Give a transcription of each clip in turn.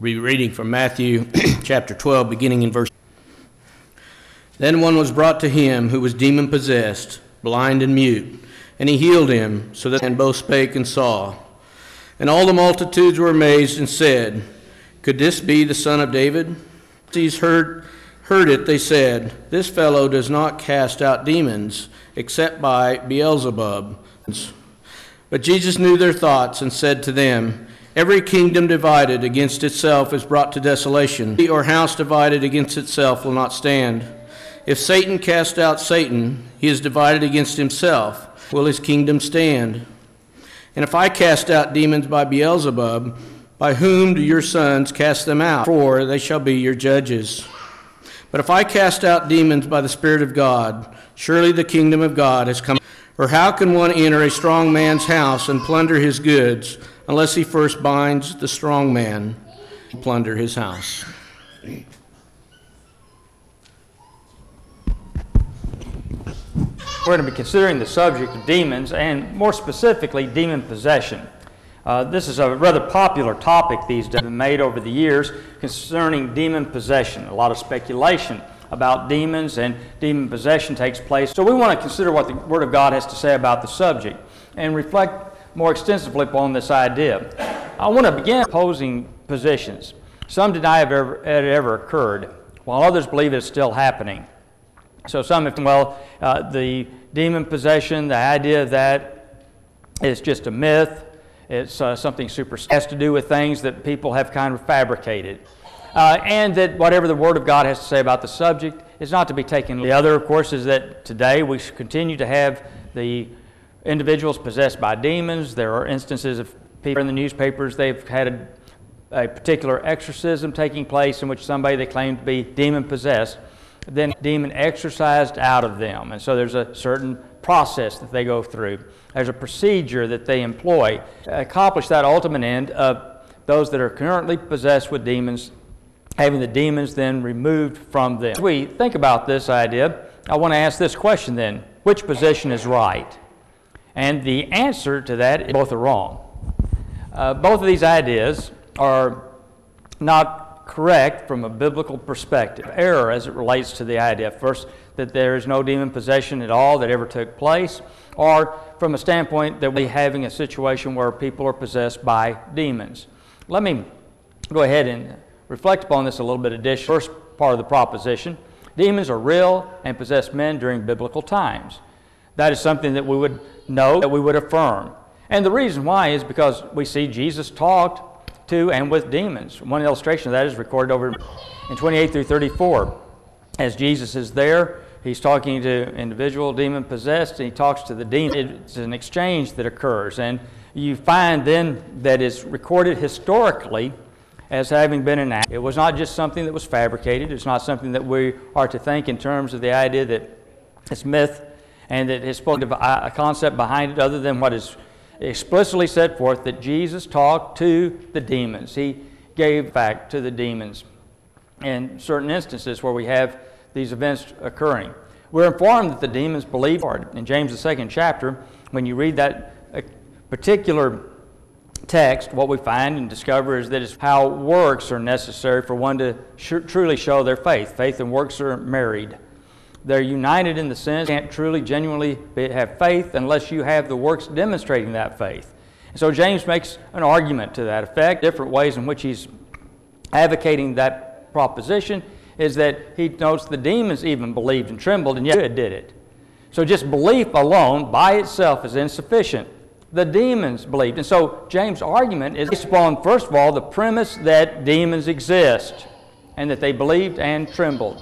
We'll be reading from Matthew chapter 12, beginning in verse. Then one was brought to him who was demon-possessed, blind and mute, and he healed him, so that and both spake and saw. And all the multitudes were amazed and said, Could this be the son of David? These heard it, they said, This fellow does not cast out demons, except by Beelzebub. But Jesus knew their thoughts, and said to them, Every kingdom divided against itself is brought to desolation, or house divided against itself will not stand. If Satan cast out Satan, he is divided against himself. Will his kingdom stand? And if I cast out demons by Beelzebub, by whom do your sons cast them out? For they shall be your judges. But if I cast out demons by the Spirit of God, surely the kingdom of God has come. Or how can one enter a strong man's house and plunder his goods, unless he first binds the strong man and plunder his house? We're going to be considering the subject of demons, and more specifically, demon possession. This is a rather popular topic these days, been made over the years concerning demon possession. A lot of speculation about demons and demon possession takes place. So we want to consider what the Word of God has to say about the subject and reflect more extensively upon this idea. I want to begin opposing positions. Some deny it ever occurred, while others believe it's still happening. So some have, the demon possession, the idea that it's just a myth, it's something has to do with things that people have kind of fabricated. And that whatever the Word of God has to say about the subject is not to be taken. The other, of course, is that today we continue to have the individuals possessed by demons. There are instances of people in the newspapers, they've had a particular exorcism taking place in which somebody they claim to be demon-possessed, then demon exorcised out of them. And so there's a certain process that they go through. There's a procedure that they employ to accomplish that ultimate end of those that are currently possessed with demons, having the demons then removed from them. As we think about this idea, I want to ask this question then: which position is right? And the answer to that is both are wrong. Both of these ideas are not correct from a biblical perspective. Error as it relates to the idea, first, that there is no demon possession at all that ever took place, or from a standpoint that we're having a situation where people are possessed by demons. Let me go ahead and reflect upon this a little bit additionally. First part of the proposition: demons are real and possess men during biblical times. That is something that we would know, that we would affirm. And the reason why is because we see Jesus talked to and with demons. One illustration of that is recorded over in 28 through 34. As Jesus is there, he's talking to individual demon-possessed, and he talks to the demon. It's an exchange that occurs, and you find then that is recorded historically as having been an act. It was not just something that was fabricated. It's not something that we are to think in terms of the idea that it's myth and that it's supposed to be a concept behind it other than what is explicitly set forth, that Jesus talked to the demons. He gave back to the demons in certain instances where we have these events occurring. We're informed that the demons believe. In James, the 2nd chapter, when you read that particular text, what we find and discover is that it's how works are necessary for one to truly show their faith. Faith and works are married. They're united in the sense you can't truly, genuinely have faith unless you have the works demonstrating that faith. And so James makes an argument to that effect. Different ways in which he's advocating that proposition is that he notes the demons even believed and trembled, and yet did it. So just belief alone by itself is insufficient. The demons believed. And so James' argument is based upon, first of all, the premise that demons exist and that they believed and trembled.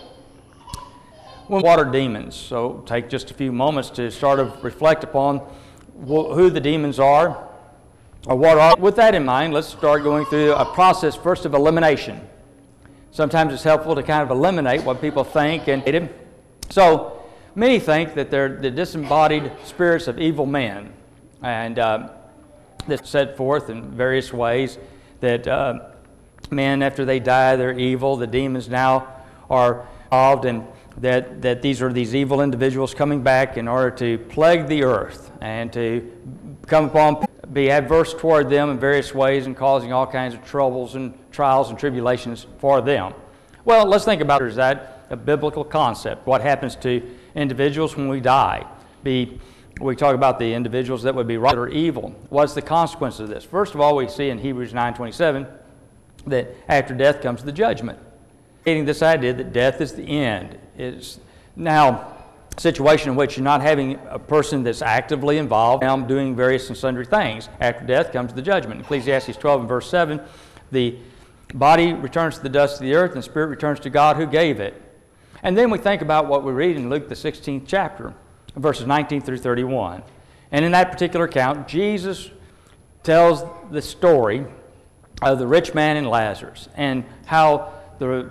What are demons? So take just a few moments to sort of reflect upon who the demons are, or what are. With that in mind, let's start going through a process first of elimination. Sometimes it's helpful to kind of eliminate what people think. And so many think that they're the disembodied spirits of evil men, and that's set forth in various ways that men, after they die, they're evil. The demons now are involved, and that these are these evil individuals coming back in order to plague the earth and to come upon be adverse toward them in various ways and causing all kinds of troubles and trials and tribulations for them. Well, let's think about, is that a biblical concept? What happens to individuals when we die? We talk about the individuals that would be right or evil. What's the consequence of this? First of all, we see in Hebrews 9:27 that after death comes the judgment. Stating this idea that death is the end. It's now a situation in which you're not having a person that's actively involved in doing various and sundry things. After death comes the judgment. Ecclesiastes 12 and verse 7, the body returns to the dust of the earth and the spirit returns to God who gave it. And then we think about what we read in Luke the 16th chapter, verses 19 through 31. And in that particular account, Jesus tells the story of the rich man and Lazarus and how the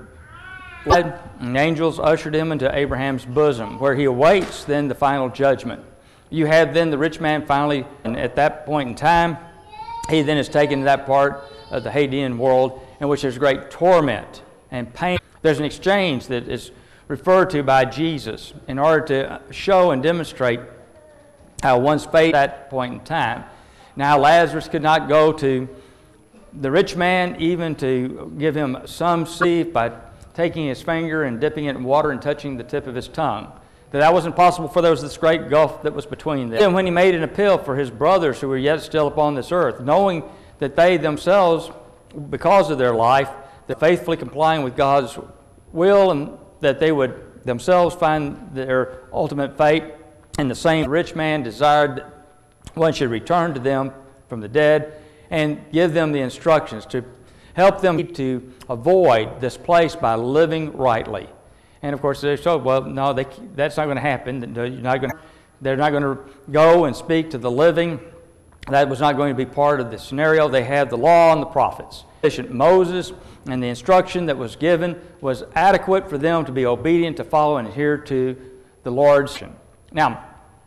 angels ushered him into Abraham's bosom, where he awaits then the final judgment. You have then the rich man finally, and at that point in time, he then is taken to that part of the Hadean world in which there's great torment and pain. There's an exchange that is referred to by Jesus in order to show and demonstrate how one's fate at that point in time. Now Lazarus could not go to the rich man even to give him some sleep by taking his finger and dipping it in water and touching the tip of his tongue. That wasn't possible, for there was this great gulf that was between them. And when he made an appeal for his brothers who were yet still upon this earth, knowing that they themselves, because of their life, they're faithfully complying with God's will, and that they would themselves find their ultimate fate, and the same rich man desired that one should return to them from the dead and give them the instructions to help them to avoid this place by living rightly. And of course they showed, well, no, that's not going to happen. They're not going to go and speak to the living. That was not going to be part of the scenario. They had the law and the prophets. Moses and the instruction that was given was adequate for them to be obedient, to follow and adhere to the Lord's. Now,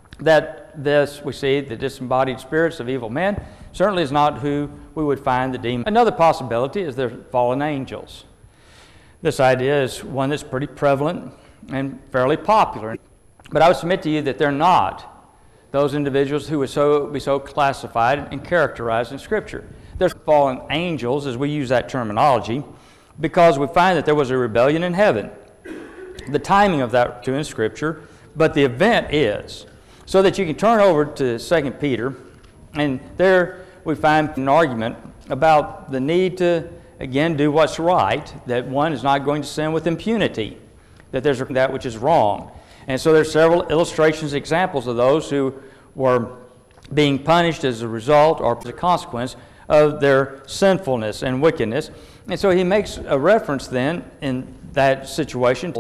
we see the disembodied spirits of evil men certainly is not who we would find the demon. Another possibility is the fallen angels. This idea is one that's pretty prevalent and fairly popular. But I would submit to you that they're not those individuals who would be so classified and characterized in Scripture. They're fallen angels, as we use that terminology, because we find that there was a rebellion in heaven. The timing of that too in Scripture, but the event is. So that you can turn over to 2 Peter, and there we find an argument about the need to, again, do what's right, that one is not going to sin with impunity, that there's that which is wrong. And so there's several illustrations, examples of those who were being punished as a result or as a consequence of their sinfulness and wickedness. And so he makes a reference then in that situation.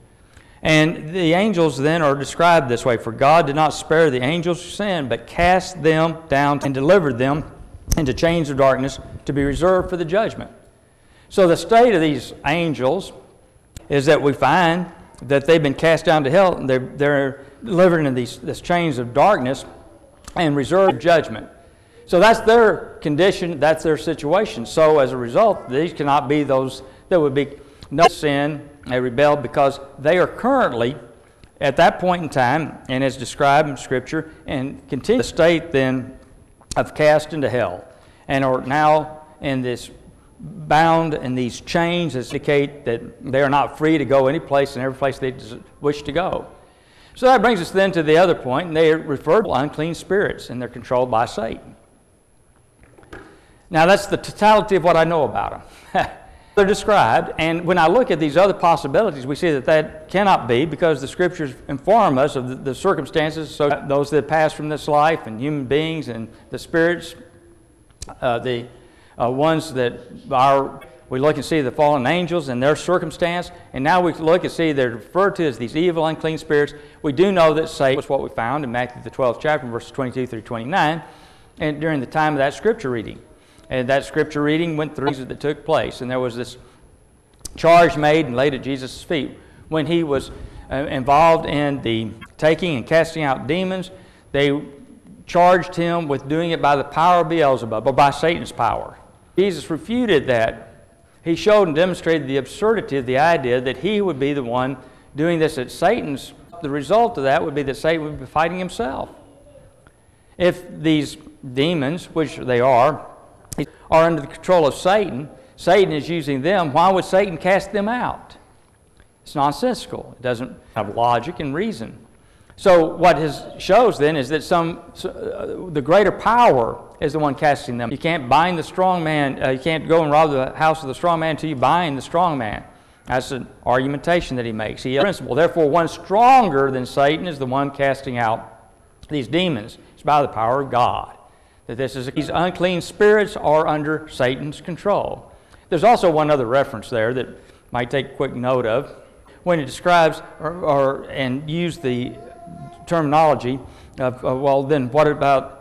And the angels then are described this way: for God did not spare the angels who sinned, but cast them down and delivered them into chains of darkness to be reserved for the judgment. So the state of these angels is that we find that they've been cast down to hell, and they're delivered into these chains of darkness and reserved for judgment. So that's their condition, that's their situation. So as a result, these cannot be those that would be no sin, they rebelled, because they are currently at that point in time, and as described in Scripture, and continue the state then of cast into hell, and are now in this bound in these chains that indicate that they are not free to go any place and every place they wish to go. So that brings us then to the other point, and they refer to unclean spirits, and they're controlled by Satan. Now that's the totality of what I know about them. They're described, and when I look at these other possibilities, we see that that cannot be, because the Scriptures inform us of the circumstances, so those that pass from this life, and human beings, and the spirits, the ones that are, we look and see the fallen angels and their circumstance, and now we look and see they're referred to as these evil, unclean spirits. We do know that Satan was what we found in Matthew the 12th chapter, verses 22 through 29, and during the time of that Scripture reading. And that Scripture reading went through things that took place, and there was this charge made and laid at Jesus' feet. When he was involved in the taking and casting out demons, they charged him with doing it by the power of Beelzebub, or by Satan's power. Jesus refuted that. He showed and demonstrated the absurdity of the idea that he would be the one doing this at Satan's. The result of that would be that Satan would be fighting himself. If these demons, which they are under the control of Satan. Satan is using them. Why would Satan cast them out? It's nonsensical. It doesn't have logic and reason. So what this shows then is that the greater power is the one casting them. You can't bind the strong man. You can't go and rob the house of the strong man until you bind the strong man. That's an argumentation that he makes. He has a principle. Therefore, one stronger than Satan is the one casting out these demons. It's by the power of God. That these unclean spirits are under Satan's control. There's also one other reference there that might take a quick note of. When it describes and use the terminology of, well, then what about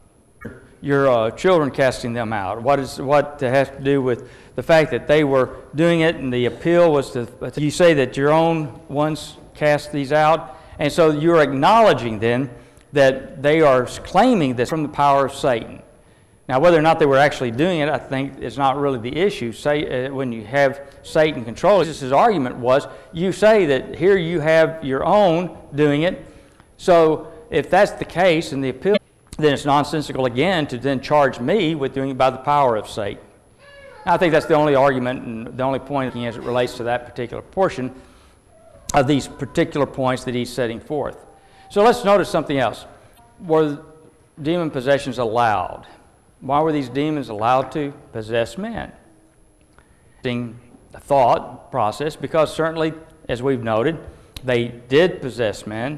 your children casting them out? What has to do with the fact that they were doing it, and the appeal was to you say that your own ones cast these out, and so you're acknowledging then that they are claiming this from the power of Satan. Now, whether or not they were actually doing it, I think is not really the issue. When you have Satan control, his argument was, you say that here you have your own doing it, so if that's the case and the appeal, then it's nonsensical again to then charge me with doing it by the power of Satan. Now, I think that's the only argument and the only point as it relates to that particular portion of these particular points that he's setting forth. So let's notice something else. Were demon possessions allowed? Why were these demons allowed to possess men? The thought process, because certainly, as we've noted, they did possess men.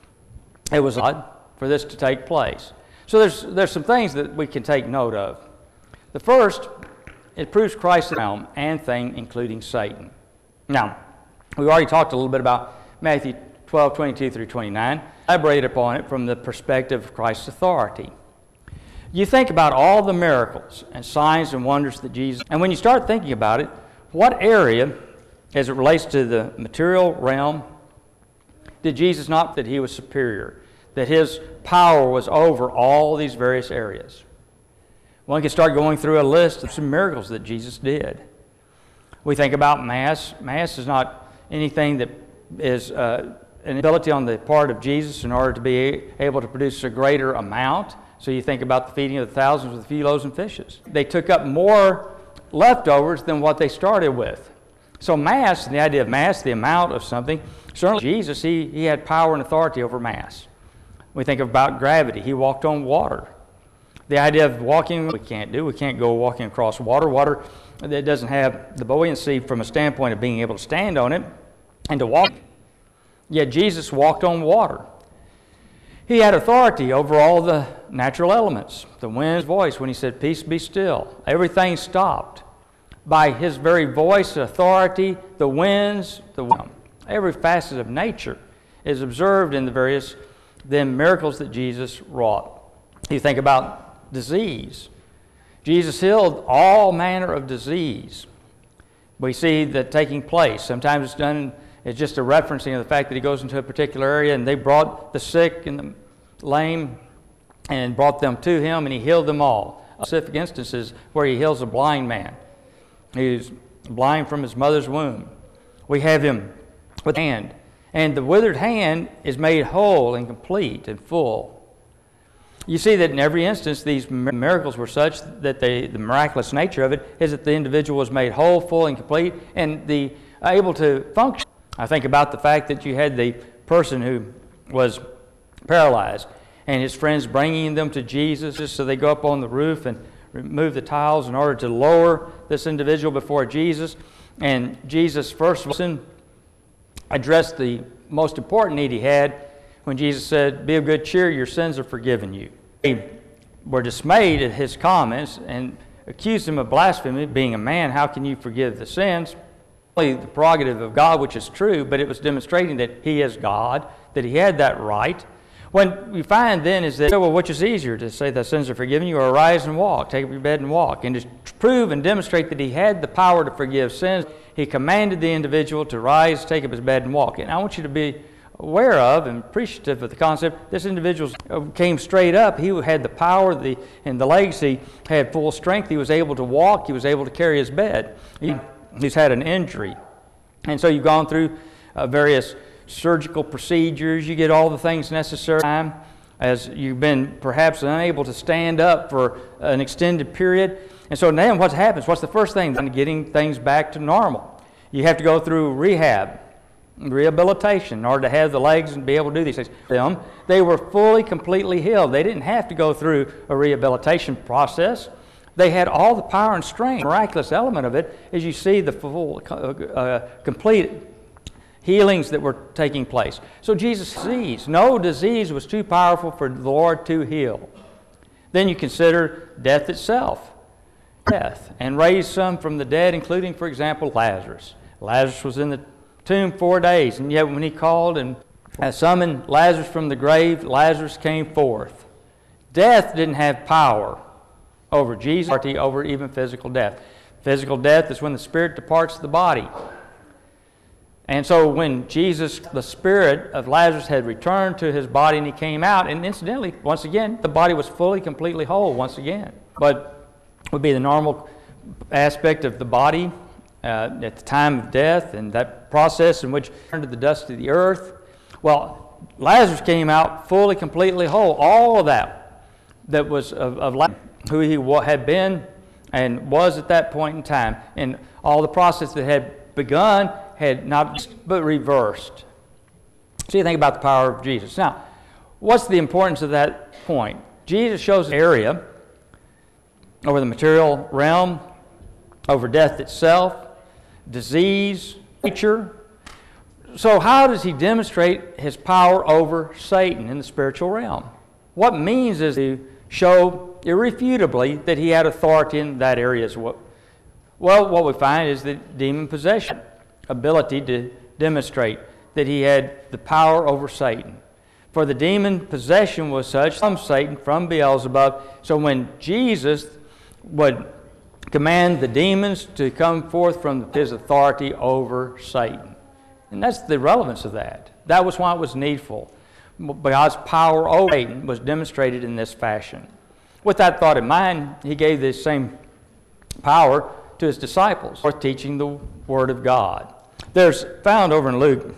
It was odd for this to take place. So there's some things that we can take note of. The first, it proves Christ's realm and thing, including Satan. Now, we already talked a little bit about Matthew 12:22 through 29. Elaborate upon it from the perspective of Christ's authority. You think about all the miracles and signs and wonders that Jesus, and when you start thinking about it, what area, as it relates to the material realm, did Jesus not that he was superior, that his power was over all these various areas? One can start going through a list of some miracles that Jesus did. We think about Mass. Mass is not anything that is an ability on the part of Jesus in order to be able to produce a greater amount. So you think about the feeding of the thousands with a few loaves and fishes. They took up more leftovers than what they started with. So Mass, the idea of Mass, the amount of something, certainly Jesus, he had power and authority over Mass. We think about gravity. He walked on water. The idea of walking, we can't do. We can't go walking across water. Water that doesn't have the buoyancy from a standpoint of being able to stand on it and to walk. Yet Jesus walked on water. He had authority over all the natural elements. The wind's voice, when he said, "Peace, be still," everything stopped. By his very voice, authority, the winds, every facet of nature is observed in the various miracles that Jesus wrought. You think about disease. Jesus healed all manner of disease. We see that taking place. Sometimes it's done. It's just a referencing of the fact that he goes into a particular area and they brought the sick and the lame and brought them to him and he healed them all. Specific instances where he heals a blind man. He's blind from his mother's womb. We have him with hand. And the withered hand is made whole and complete and full. You see that in every instance these miracles were such that the miraculous nature of it is that the individual was made whole, full, and complete and able to function. I think about the fact that you had the person who was paralyzed and his friends bringing them to Jesus, so they go up on the roof and remove the tiles in order to lower this individual before Jesus. And Jesus first addressed the most important need he had when Jesus said, "Be of good cheer, your sins are forgiven you." They were dismayed at his comments and accused him of blasphemy. Being a man, how can you forgive the sins? The prerogative of God, which is true, but it was demonstrating that he is God, that he had that right. When we find then is that, well, which is easier, to say that sins are forgiven you or arise and walk, take up your bed and walk? And to prove and demonstrate that he had the power to forgive sins, he commanded the individual to rise, take up his bed and walk. And I want you to be aware of and appreciative of the concept, this individual came straight up. He had the power, and the legs, he had full strength. He was able to walk. He was able to carry his bed. He's had an injury. And so you've gone through various surgical procedures. You get all the things necessary. as you've been perhaps unable to stand up for an extended period. And so then what happens? What's the first thing? Getting things back to normal. You have to go through rehabilitation in order to have the legs and be able to do these things. They were fully, completely healed. They didn't have to go through a rehabilitation process. They had all the power and strength. The miraculous element of it is you see the full, complete healings that were taking place. So Jesus' disease, no disease was too powerful for the Lord to heal. Then you consider death itself. Death, and raised some from the dead, including, for example, Lazarus. Lazarus was in the tomb 4 days, and yet when he called and summoned Lazarus from the grave, Lazarus came forth. Death didn't have power over Jesus, over even physical death. Physical death is when the spirit departs the body. And so when Jesus, the spirit of Lazarus had returned to his body and he came out, and incidentally, once again, the body was fully, completely whole once again. But would be the normal aspect of the body at the time of death and that process in which turned to the dust of the earth. Well, Lazarus came out fully, completely whole. All of that was of Lazarus, who he had been and was at that point in time, and all the process that had begun had not but reversed. So you think about the power of Jesus. Now, what's the importance of that point? Jesus shows an area over the material realm, over death itself, disease, nature. So how does he demonstrate his power over Satan in the spiritual realm? What means is to show irrefutably that he had authority in that area as well. Well, what we find is the demon possession, ability to demonstrate that he had the power over Satan. For the demon possession was such from Satan, from Beelzebub. So when Jesus would command the demons to come forth from his authority over Satan. And that's the relevance of that. That was why it was needful. God's power over Satan was demonstrated in this fashion. With that thought in mind, he gave this same power to his disciples for teaching the Word of God. There's found over in Luke,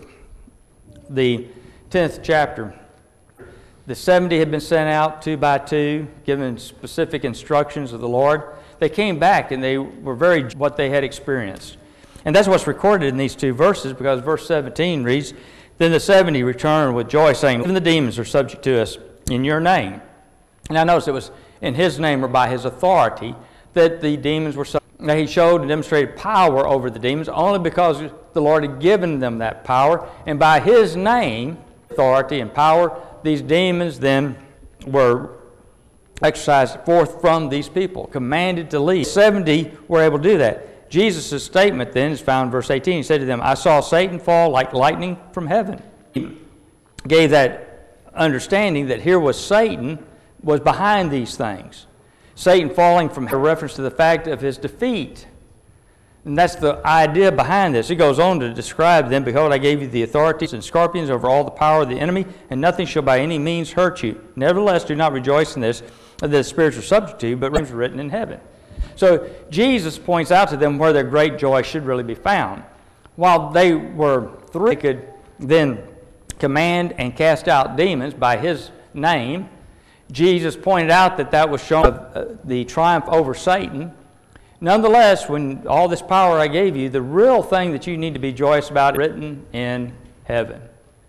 the 10th chapter, the 70 had been sent out 2 by 2, given specific instructions of the Lord. They came back and they were very what they had experienced. And that's what's recorded in these 2 verses, because verse 17 reads, "Then the 70 returned with joy, saying, even the demons are subject to us in your name." And I notice it was in his name or by his authority that the demons were subject. Now he showed and demonstrated power over the demons only because the Lord had given them that power. And by his name, authority and power, these demons then were exercised forth from these people, commanded to leave. 70 were able to do that. Jesus' statement then is found in verse 18. He said to them, "I saw Satan fall like lightning from heaven." He gave that understanding that here was Satan was behind these things. Satan falling from a reference to the fact of his defeat. And that's the idea behind this. He goes on to describe them, "Behold, I gave you the authorities and scorpions over all the power of the enemy, and nothing shall by any means hurt you. Nevertheless, do not rejoice in this, that the spirits are subject to you, but names are written in heaven." So Jesus points out to them where their great joy should really be found. While they were three, they could then command and cast out demons by his name. Jesus pointed out that that was showing the triumph over Satan. Nonetheless, when all this power I gave you, the real thing that you need to be joyous about is written in heaven.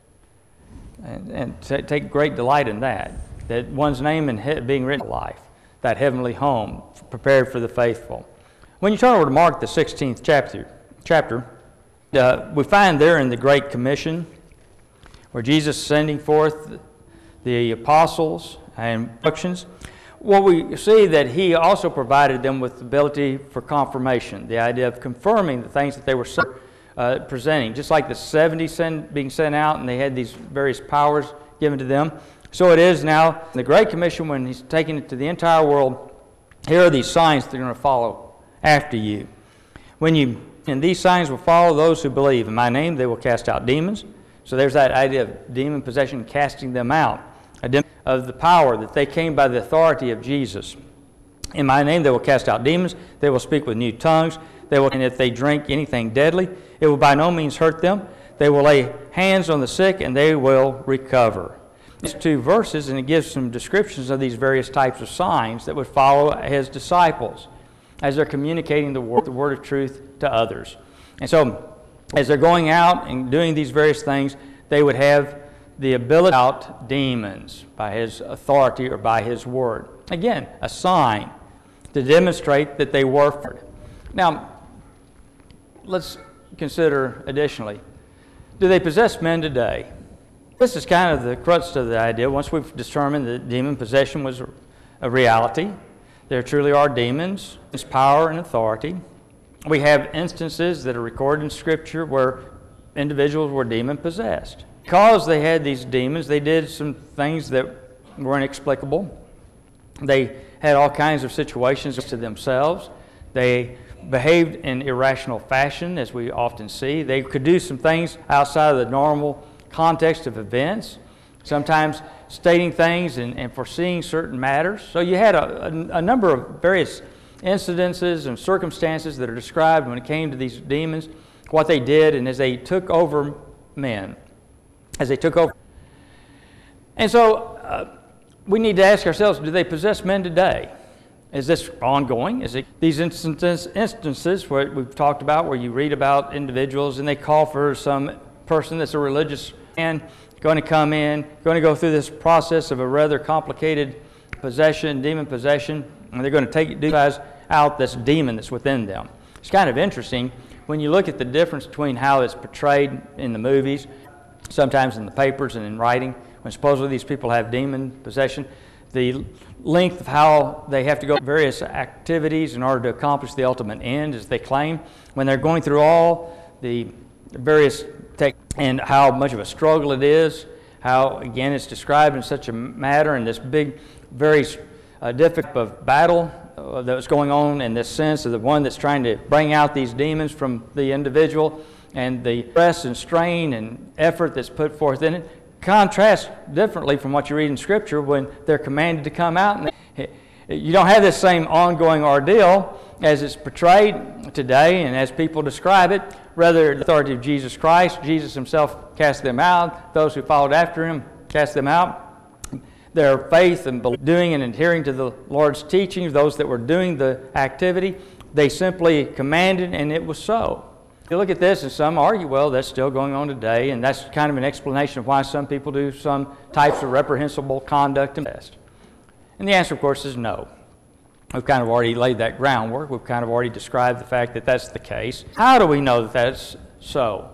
And take great delight in that one's name in being written in life, that heavenly home prepared for the faithful. When you turn over to Mark, the 16th chapter, we find there in the Great Commission, where Jesus is sending forth the apostles and instructions, well, we see that he also provided them with the ability for confirmation, the idea of confirming the things that they were presenting. Just like the 70 being sent out and they had these various powers given to them, so it is now in the Great Commission when he's taking it to the entire world. Here are these signs that are going to follow after you. And these signs will follow those who believe. In my name they will cast out demons. So there's that idea of demon possession, casting them out. Of the power that they came by the authority of Jesus. In my name they will cast out demons, they will speak with new tongues, and if they drink anything deadly, it will by no means hurt them. They will lay hands on the sick and they will recover. These 2 verses, and it gives some descriptions of these various types of signs that would follow his disciples as they're communicating the word of truth to others. And so, as they're going out and doing these various things, they would have the ability to out demons by his authority or by his word. Again, a sign to demonstrate that they were for it. Now, let's consider additionally, do they possess men today? This is kind of the crux of the idea. Once we've determined that demon possession was a reality, there truly are demons, there's power and authority. We have instances that are recorded in Scripture where individuals were demon possessed. Because they had these demons, they did some things that were inexplicable. They had all kinds of situations to themselves. They behaved in irrational fashion, as we often see. They could do some things outside of the normal context of events, sometimes stating things and foreseeing certain matters. So you had a number of various incidences and circumstances that are described when it came to these demons, what they did, and as they took over men, as they took over. And so we need to ask ourselves, do they possess men today? Is this ongoing? Is it these instances where we've talked about, where you read about individuals and they call for some person that's a religious man going to come in, going to go through this process of a rather complicated possession, demon possession, and they're going to out this demon that's within them. It's kind of interesting when you look at the difference between how it's portrayed in the movies, sometimes in the papers and in writing, when supposedly these people have demon possession, the length of how they have to go through various activities in order to accomplish the ultimate end, as they claim, when they're going through all the various and how much of a struggle it is, how, again, it's described in such a matter in this big, very difficult of battle that's going on in this sense of the one that's trying to bring out these demons from the individual, and the stress and strain and effort that's put forth in it contrasts differently from what you read in Scripture when they're commanded to come out. And you don't have this same ongoing ordeal as it's portrayed today and as people describe it. Rather, the authority of Jesus Christ, Jesus himself cast them out. Those who followed after him cast them out. Their faith and doing and adhering to the Lord's teachings, those that were doing the activity, they simply commanded, and it was so. You look at this, and some argue, well, that's still going on today, and that's kind of an explanation of why some people do some types of reprehensible conduct and test. And the answer, of course, is no. We've kind of already laid that groundwork. We've kind of already described the fact that that's the case. How do we know that that's so?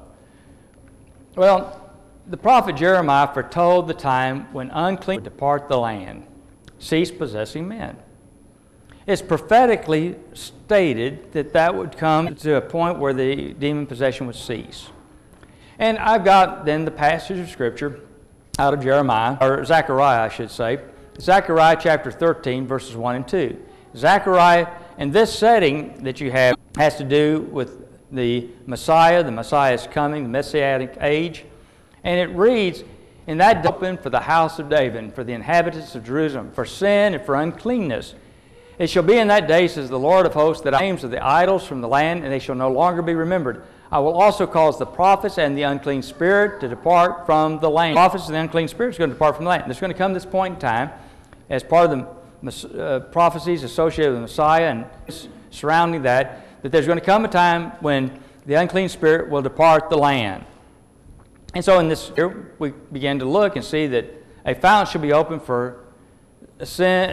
Well, the prophet Jeremiah foretold the time when unclean would depart the land, cease possessing men. It's prophetically stated that that would come to a point where the demon possession would cease. And I've got then the passage of Scripture out of Jeremiah, or Zechariah, I should say. Zechariah chapter 13, verses 1 and 2. Zechariah, in this setting that you have, has to do with the Messiah's coming, the Messianic age. And it reads, "In that day open for the house of David, for the inhabitants of Jerusalem, for sin and for uncleanness. It shall be in that day, says the Lord of hosts, that I names of the idols from the land, and they shall no longer be remembered. I will also cause the prophets and the unclean spirit to depart from the land." The prophets and the unclean spirit is going to depart from the land. There's going to come this point in time, as part of the prophecies associated with the Messiah and surrounding that there's going to come a time when the unclean spirit will depart the land. And so in this year, we began to look and see that a fountain should be open for sin,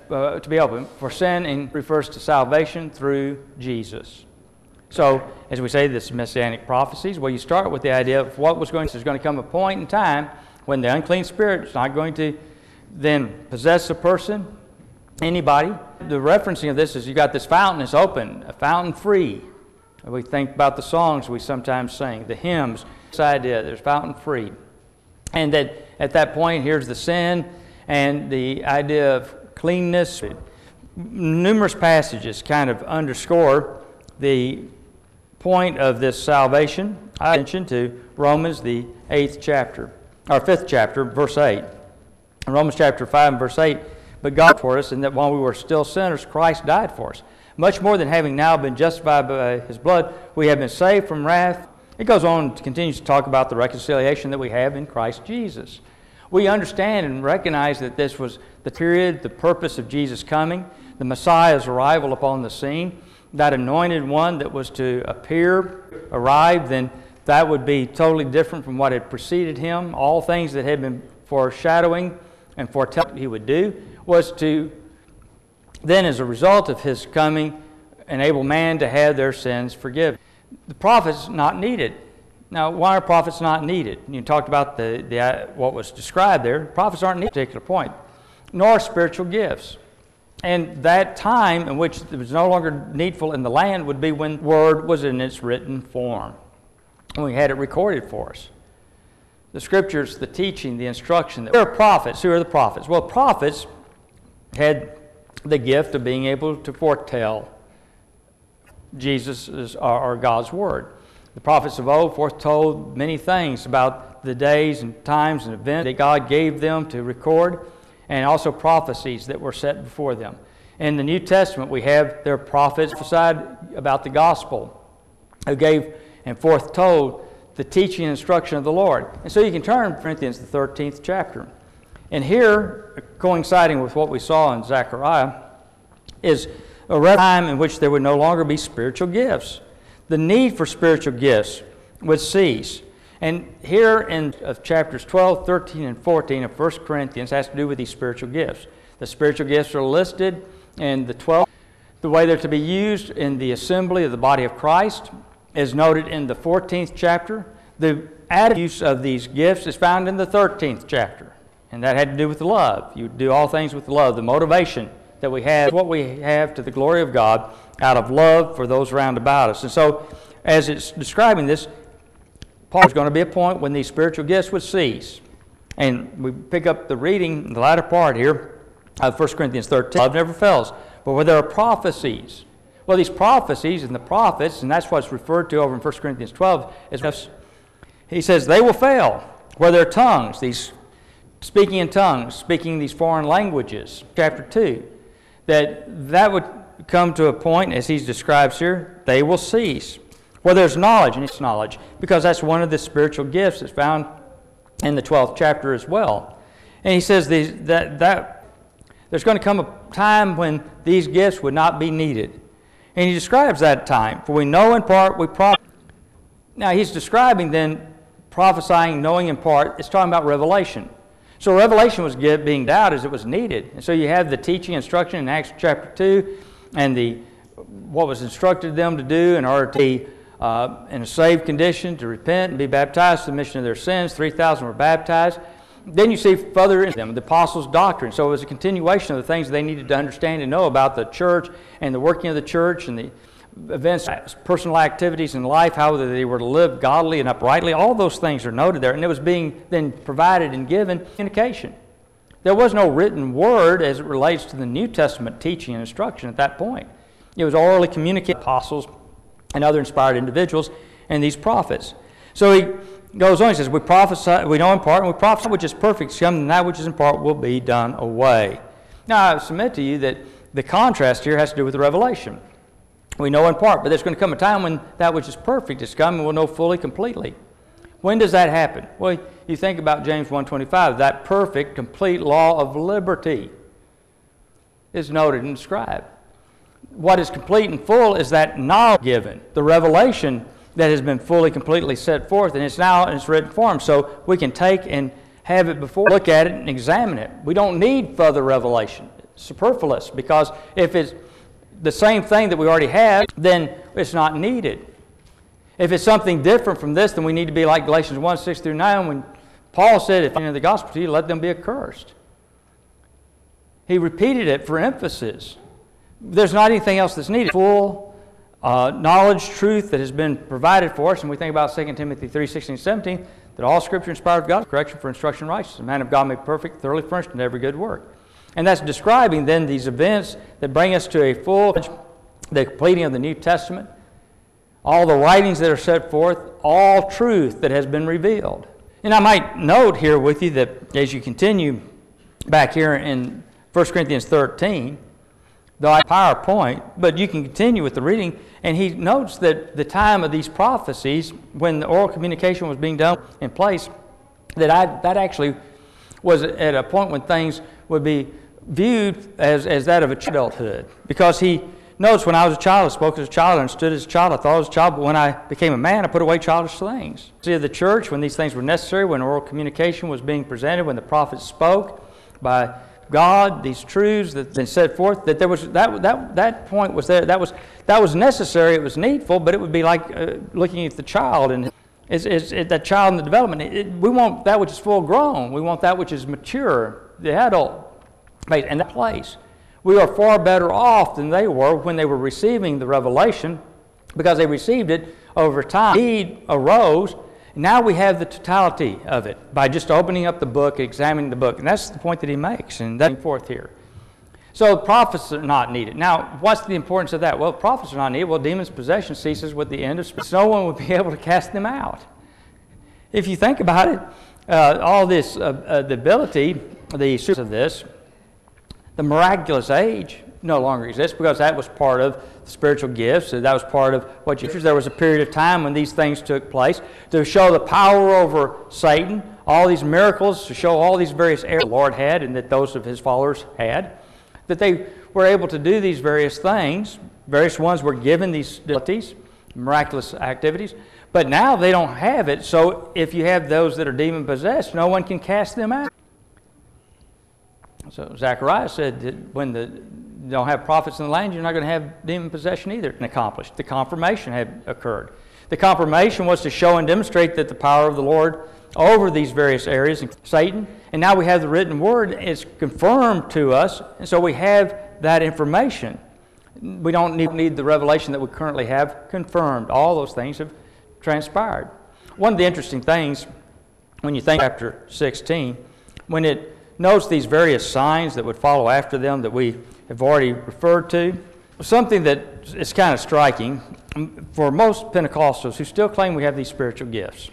and refers to salvation through Jesus. So, as we say, this messianic prophecies, well, you start with the idea of what was going to, there's going to come a point in time when the unclean spirit is not going to then possess a person, anybody. The referencing of this is you got this fountain is open, a fountain free. We think about the songs we sometimes sing, the hymns, this idea, there's fountain free. And that at that point, here's the sin and the idea of cleanness. Numerous passages kind of underscore the point of this salvation. I mentioned to Romans, the 8th chapter, or 5th chapter, verse 8. In Romans chapter 5 and verse 8, "But God for us, and that while we were still sinners, Christ died for us. Much more than having now been justified by his blood, we have been saved from wrath." It goes on, continues to talk about the reconciliation that we have in Christ Jesus. We understand and recognize that this was the period, the purpose of Jesus coming, the Messiah's arrival upon the scene, that anointed one that was to arrive, then that would be totally different from what had preceded him. All things that had been foreshadowing and foretelling he would do was to then, as a result of his coming, enable man to have their sins forgiven. The prophets not needed. Now, why are prophets not needed? You talked about what was described there. Prophets aren't needed at a particular point, nor spiritual gifts. And that time in which it was no longer needful in the land would be when the Word was in its written form. And we had it recorded for us. The Scriptures, the teaching, the instruction. There are prophets. Who are the prophets? Well, prophets had the gift of being able to foretell Jesus or God's Word. The prophets of old foretold many things about the days and times and events that God gave them to record, and also prophecies that were set before them. In the New Testament, we have their prophets prophesied about the gospel, who gave and foretold the teaching and instruction of the Lord. And so you can turn to Corinthians, the 13th chapter. And here, coinciding with what we saw in Zechariah, is a time in which there would no longer be spiritual gifts. The need for spiritual gifts would cease. And here in chapters 12, 13, and 14 of 1 Corinthians has to do with these spiritual gifts. The spiritual gifts are listed in the 12. The way they're to be used in the assembly of the body of Christ is noted in the 14th chapter. The added use of these gifts is found in the 13th chapter. And that had to do with love. You do all things with love. The motivation that we have, what we have to the glory of God out of love for those round about us. And so, as it's describing this, Paul's going to be a point when these spiritual gifts would cease. And we pick up the reading in the latter part here of 1 Corinthians 13. Love never fails. But where there are prophecies, well, these prophecies and the prophets, and that's what's referred to over in 1 Corinthians 12, is he says they will fail. Where there are tongues, these speaking in tongues, speaking these foreign languages, chapter 2, that would come to a point, as he describes here, they will cease. Where there's knowledge, and it's knowledge, because that's one of the spiritual gifts that's found in the 12th chapter as well. And he says that there's going to come a time when these gifts would not be needed. And he describes that time. For we know in part, we prophesy. Now he's describing then prophesying, knowing in part. It's talking about revelation. So revelation was being doubted as it was needed. And so you have the teaching instruction in Acts chapter 2 and what was instructed them to do in order to be in a saved condition, to repent and be baptized, submission of their sins. 3,000 were baptized. Then you see further in them, the apostles' doctrine. So it was a continuation of the things they needed to understand and know about the church and the working of the church and the events, personal activities in life, how they were to live godly and uprightly. All those things are noted there, and it was being then provided and given communication. There was no written word as it relates to the New Testament teaching and instruction at that point. It was orally communicated by apostles and other inspired individuals and these prophets. So he goes on, he says, we prophesy, we know in part, and we prophesy which is perfect is come, and that which is in part will be done away. Now, I submit to you that the contrast here has to do with the revelation. We know in part, but there's going to come a time when that which is perfect is come and we'll know fully, completely. When does that happen? Well, you think about James 1:25, that perfect, complete law of liberty is noted and described. What is complete and full is that knowledge given, the revelation that has been fully, completely set forth, and it's now in its written form, so we can take and have it before, look at it and examine it. We don't need further revelation. It's superfluous, because if it's the same thing that we already have, then it's not needed. If it's something different from this, then we need to be like Galatians 1:6-9, when Paul said, if in the gospel to you, let them be accursed. He repeated it for emphasis. There's not anything else that's needed. Full knowledge, truth that has been provided for us, and we think about 2 Timothy 3:16-17, that all Scripture inspired of God is correction for instruction in righteousness. A man of God may be perfect, thoroughly furnished in every good work. And that's describing then these events that bring us to a full, the completing of the New Testament, all the writings that are set forth, all truth that has been revealed. And I might note here with you that as you continue back here in 1 Corinthians 13, though I PowerPoint, but you can continue with the reading, and he notes that the time of these prophecies, when the oral communication was being done in place, that actually was at a point when things would be viewed as that of adulthood. Because he knows when I was a child, I spoke as a child, I understood as a child, I thought as a child, but when I became a man, I put away childish things. See, the church, when these things were necessary, when oral communication was being presented, when the prophets spoke by God, these truths that they set forth, that there was that point was there. That was necessary. It was needful, but it would be like looking at the child and that child in the development. We want that which is full grown. We want that which is mature, the adult phase, and that place. We are far better off than they were when they were receiving the revelation, because they received it over time. Need arose. Now we have the totality of it by just opening up the book, examining the book. And that's the point that he makes, and that's forth here. So prophets are not needed. Now, what's the importance of that? Well, prophets are not needed. Well, demons' possession ceases with the end of spirit. No one would be able to cast them out. If you think about it, all this, the ability, the source of this, the miraculous age no longer exists, because that was part of the spiritual gifts. That was part of what you. There was a period of time when these things took place to show the power over Satan, all these miracles, to show all these various areas the Lord had and that those of his followers had, that they were able to do these various things. Various ones were given these abilities, miraculous activities, but now they don't have it. So if you have those that are demon-possessed, no one can cast them out. So Zechariah said that when you don't have prophets in the land, you're not going to have demon possession either and accomplished. The confirmation had occurred. The confirmation was to show and demonstrate that the power of the Lord over these various areas, Satan, and now we have the written word. It's confirmed to us, and so we have that information. We don't need the revelation that we currently have confirmed. All those things have transpired. One of the interesting things, when you think chapter 16, when it notes these various signs that would follow after them that we have already referred to, something that is kind of striking for most Pentecostals who still claim we have these spiritual gifts.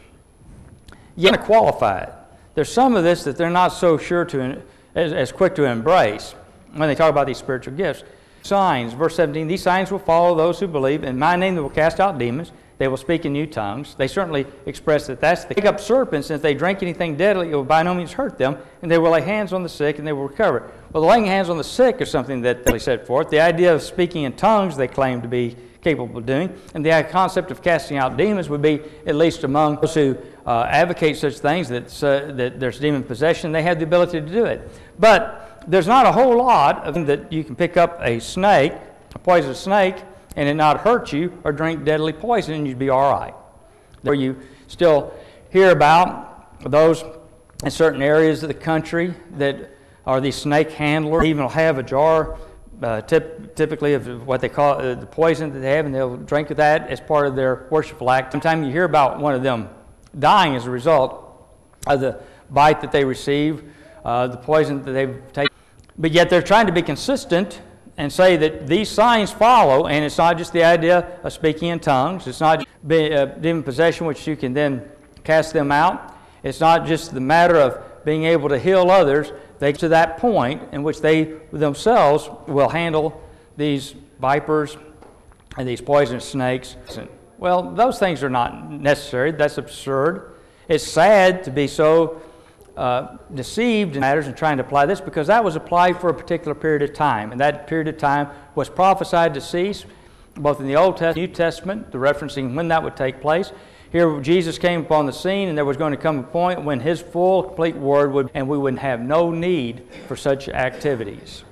Yet to qualify it. There's some of this that they're not so sure to, as quick to embrace when they talk about these spiritual gifts. Signs, verse 17, these signs will follow those who believe. In my name they will cast out demons. They will speak in new tongues. They certainly express that that's the. Pick up serpents, and if they drink anything deadly, it will by no means hurt them. And they will lay hands on the sick, and they will recover. Well, the laying hands on the sick is something that they set forth. The idea of speaking in tongues they claim to be capable of doing. And the concept of casting out demons would be, at least among those who advocate such things, that there's demon possession. They have the ability to do it. But there's not a whole lot of them that you can pick up a snake, a poisonous snake, and it not hurt you, or drink deadly poison, and you'd be all right. Where you still hear about those in certain areas of the country that are these snake handlers. They even will have a jar, typically of what they call the poison that they have, and they'll drink that as part of their worshipful act. Sometimes you hear about one of them dying as a result of the bite that they receive, the poison that they've taken. But yet they're trying to be consistent and say that these signs follow, and it's not just the idea of speaking in tongues. It's not demon possession, which you can then cast them out. It's not just the matter of being able to heal others. They get to that point in which they themselves will handle these vipers and these poisonous snakes. Well, those things are not necessary. That's absurd. It's sad to be so deceived in matters and trying to apply this, because that was applied for a particular period of time, and that period of time was prophesied to cease, both in the Old Testament and New Testament, the referencing when that would take place. Here Jesus came upon the scene, and there was going to come a point when his full, complete word would, and we would have no need for such activities.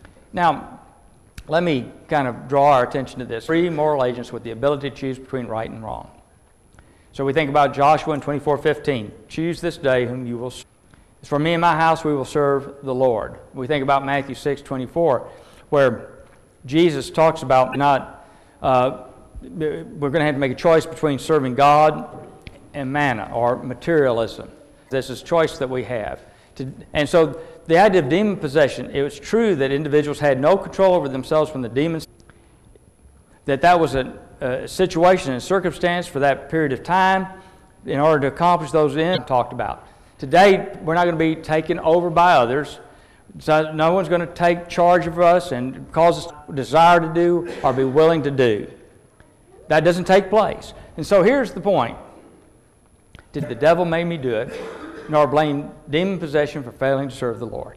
Now, let me kind of draw our attention to this. Free moral agents with the ability to choose between right and wrong. So we think about Joshua in 24:15. Choose this day whom you will serve. As for me and my house, we will serve the Lord. We think about Matthew 6:24, where Jesus talks about we're going to have to make a choice between serving God and manna, or materialism. This is choice that we have. And so the idea of demon possession, it was true that individuals had no control over themselves from the demons, that was a situation and circumstance for that period of time in order to accomplish those ends talked about. Today, we're not going to be taken over by others. So no one's going to take charge of us and cause us to desire to do or be willing to do. That doesn't take place. And so here's the point. Did the devil make me do it, nor blame demon possession for failing to serve the Lord.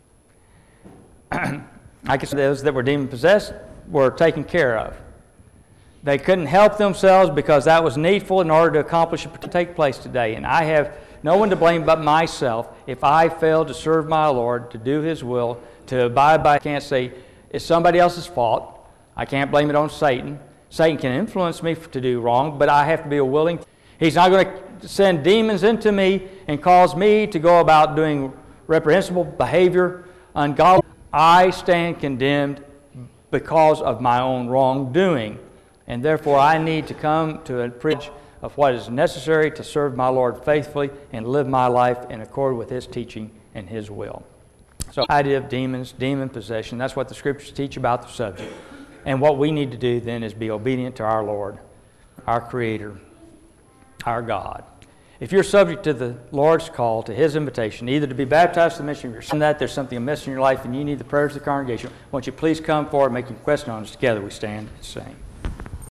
I can say those that were demon possessed were taken care of. They couldn't help themselves because that was needful in order to accomplish it to take place today. And I have no one to blame but myself if I failed to serve my Lord, to do His will, to abide by. I can't say it's somebody else's fault. I can't blame it on Satan. Satan can influence me to do wrong, but I have to be a willing. He's not going to send demons into me and cause me to go about doing reprehensible behavior, ungodly. I stand condemned because of my own wrongdoing. And therefore, I need to come to a preach of what is necessary to serve my Lord faithfully and live my life in accord with His teaching and His will. So the idea of demons, demon possession, that's what the Scriptures teach about the subject. And what we need to do then is be obedient to our Lord, our Creator, our God. If you're subject to the Lord's call, to His invitation, either to be baptized in the mission of your sin, that there's something amiss in your life and you need the prayers of the congregation, won't you please come forward and make your question on us together? We stand and sing.